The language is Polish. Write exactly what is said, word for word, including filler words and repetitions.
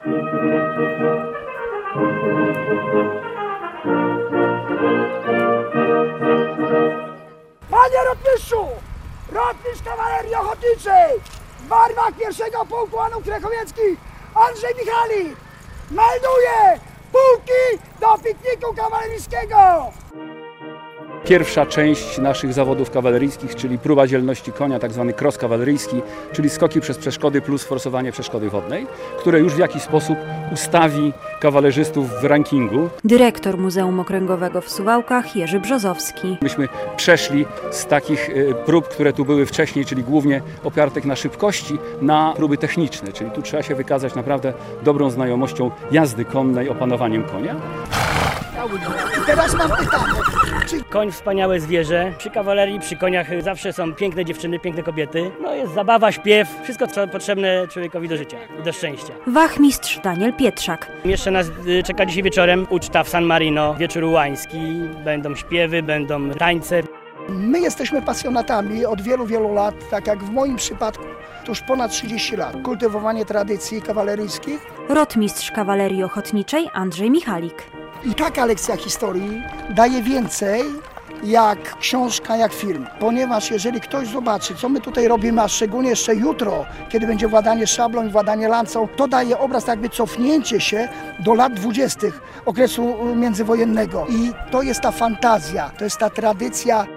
Panie rotmistrzu! Rotmistrz Kawalerii Ochotniczej w barwach pierwszego pułku Anów Krechowieckich Andrzej Michalik melduje pułki do pikniku kawaleryjskiego! Pierwsza część naszych zawodów kawaleryjskich, czyli próba dzielności konia, tak zwany cross kawaleryjski, czyli skoki przez przeszkody plus forsowanie przeszkody wodnej, które już w jakiś sposób ustawi kawalerzystów w rankingu. Dyrektor Muzeum Okręgowego w Suwałkach Jerzy Brzozowski. Myśmy przeszli z takich prób, które tu były wcześniej, czyli głównie opartych na szybkości, na próby techniczne, czyli tu trzeba się wykazać naprawdę dobrą znajomością jazdy konnej, opanowaniem konia. Teraz mam pytanie. Czy... Koń wspaniałe zwierzę. Przy kawalerii, przy koniach zawsze są piękne dziewczyny, piękne kobiety. No jest zabawa, śpiew, wszystko co potrzebne człowiekowi do życia i do szczęścia. Wachmistrz Daniel Pietrzak. Jeszcze nas czeka dzisiaj wieczorem uczta w San Marino, wieczór łański. Będą śpiewy, będą tańce. My jesteśmy pasjonatami od wielu, wielu lat, tak jak w moim przypadku, to już ponad trzydzieści lat. Kultywowanie tradycji kawaleryjskich. Rotmistrz Kawalerii Ochotniczej Andrzej Michalik. I taka lekcja historii daje więcej jak książka, jak film. Ponieważ jeżeli ktoś zobaczy, co my tutaj robimy, a szczególnie jeszcze jutro, kiedy będzie władanie szablą i władanie lancą, to daje obraz jakby cofnięcie się do lat dwudziestych okresu międzywojennego. I to jest ta fantazja, to jest ta tradycja